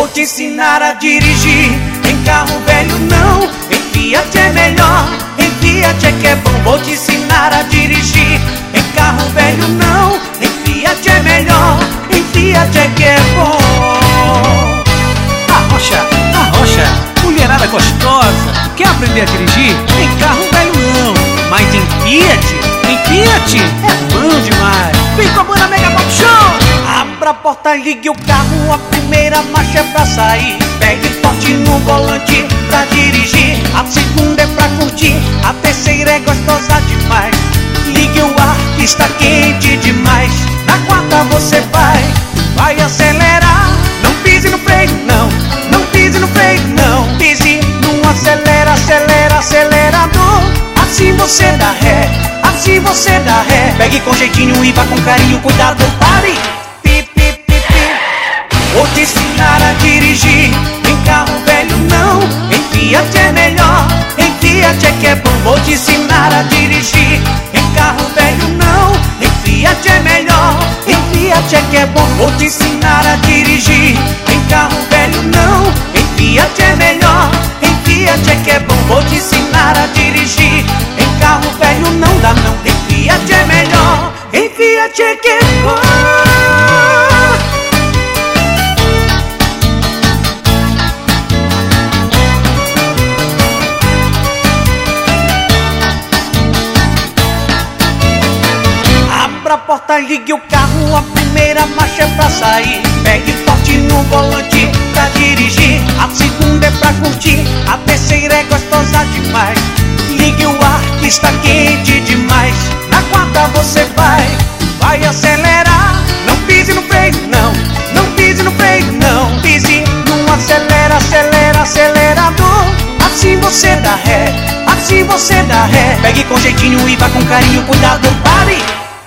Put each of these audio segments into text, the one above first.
Vou te ensinar a dirigir. Em carro velho não, em Fiat é melhor. Em Fiat é que é bom. Vou te ensinar a dirigir. Em carro velho não, em Fiat é melhor. Em Fiat é que é bom. Arrocha, mulherada gostosa. Quer aprender a dirigir? Em carro velho não, mas em Fiat é bom demais. Vem com a banda Mega Pop Show. Abra a porta, ligue o carro, a primeira marcha é pra sair. Pegue forte no volante pra dirigir. A segunda é pra curtir, a terceira é gostosa demais. Ligue o ar que está quente demais. Na quarta você vai acelerar. Não pise no freio não, não pise no freio não. Pise no acelerador. Assim você dá ré, assim você dá ré. Pegue com jeitinho e vá com carinho, cuidado, pare. Vou te ensinar a dirigir. Em carro velho não, em Fiat é melhor. Em Fiat é que é bom. Vou te ensinar a dirigir. Em carro velho não, em Fiat é melhor. Em Fiat é que é bom. Vou te ensinar a dirigir. Em carro velho não, em Fiat é melhor. Em Fiat é que é bom. Vou te ensinar a dirigir. Em carro velho não dá não, em Fiat é melhor. Em Fiat é que é bom. Abra a porta, ligue o carro, a primeira marcha é pra sair. Pegue forte no volante pra dirigir. A segunda é pra curtir, a terceira é gostosa demais. Ligue o ar que está quente demais. Na quarta você vai acelerar. Não pise no freio não, não pise no freio não. Pise no acelerador. Assim você dá ré, assim você dá ré. Pegue com jeitinho e vá com carinho, cuidado, pare.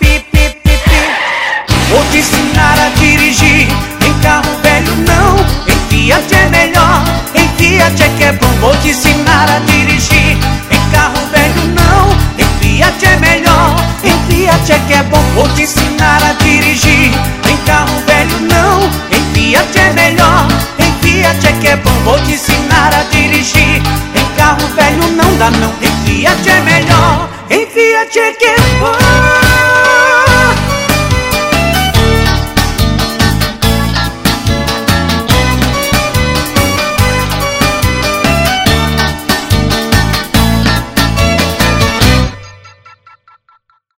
Vou te ensinar a dirigir. Em carro velho não, em Fiat é melhor. Em Fiat é que é bom. Vou te ensinar a dirigir. Em carro velho não, em Fiat é melhor. Em Fiat é que é bom. Vou te ensinar a dirigir. Em carro velho não, em Fiat é melhor. Em Fiat é que é bom. Vou te ensinar a dirigir. Em carro velho não dá não, em Fiat é melhor. Em Fiat é que é bom.